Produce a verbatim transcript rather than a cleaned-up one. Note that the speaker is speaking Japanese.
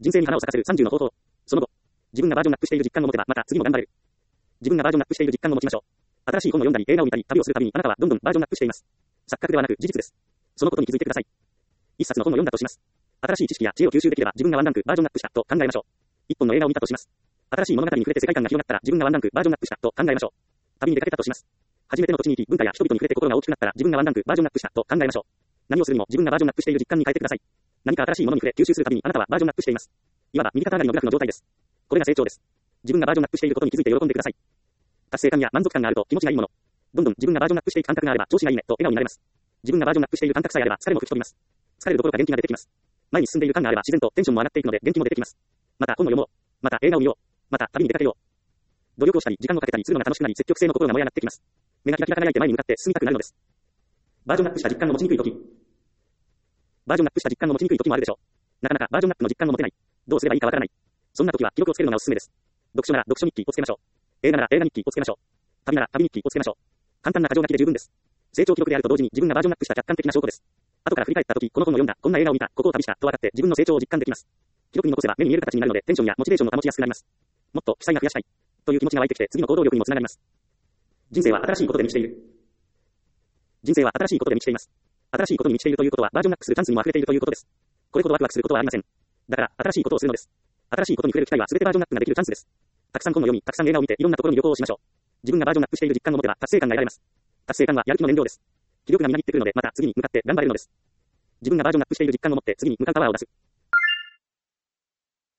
人生に花を咲かせるさんじゅうの方法。その後、自分がバージョンアップしている実感を持てば、また次も頑張れる。自分がバージョンアップしている実感を持ちましょう。新しい本を読んだり、映画を見たり、旅をするたびに、あなたはどんどんバージョンアップしています。錯覚ではなく事実です。そのことに気づいてください。一冊の本を読んだとします。新しい知識や知恵を吸収できれば自分がワンランクバージョンアップしたと考えましょう。一本の映画を見たとします。新しい物語に触れて世界観が広がったら自分がワンランクバージョンアップしたと考えましょう。旅に出かけたとします。初めての土地に行き、文化や人々に触れて心が大きくなったら自分がワンランクバージョンアップしたと考えましょう。何をするにも自分がバージョンアップしている実感に変えてください。何か新しいものに触れ吸収するたびにあなたはバージョンアップしています。いわば右肩上がりのグラフの状態です。これが成長です。自分がバージョンアップしていることに気づいて喜んでください。達成感や満足感があると気持ちがいいもの。どんどん自分がバージョンアップしていく感覚があれば調子がいいねと笑顔になれます。自分がバージョンアップしている感覚さえあれば疲れも吹き飛びます。疲れるどころか元気が出てきます。前に進んでいる感があれば自然とテンションも上がっていくので元気も出てきます。また本を読もう。また映画を見よう。また旅に出かけよう。努力をしたり時間をかけたりするのが楽しくなり積極性の心が燃え上がってきます。目がキラキラ輝いて前に向かって進みたくなるのです。バージョンアップした実感の持ちにくい時。バージョンアップした実感の持ちにくい時もあるでしょう。なかなかバージョンアップの実感を持てない。どうすればいいかわからない。そんな時は記録をつけるのがおすすめです。読書なら読書日記をつけましょう。映画なら映画日記をつけましょう。旅なら旅日記をつけましょう。簡単な箇条書きで十分です。成長記録であると同時に自分がバージョンアップした客観的な証拠です。後から振り返った時、この本を読んだ、こんな映画を見た、ここを旅したと分かって自分の成長を実感できます。記録に残せば目に見える形になるのでテンションやモチベーションも保ちやすくなります。もっと記載が増やしたいという気持ちが湧いてきて次の行動力にもつながります。人生は新しいことで満ちている。人生は新しいことで満ちています。新しいことに満ちているということはバージョンアップするチャンスにも溢れているということです。これほどワクワクすることはありません。だから新しいことをするのです。新しいことに触れる機会は全てバージョンアップができるチャンスです。たくさん本を読み、たくさん映画を見ていろんなところに旅行をしましょう。自分がバージョンアップしている実感を持てば達成感が得られます。達成感はやる気の燃料です。気力がみなぎってくるのでまた次に向かって頑張れるのです。自分がバージョンアップしている実感を持って次に向かうパワーを出す。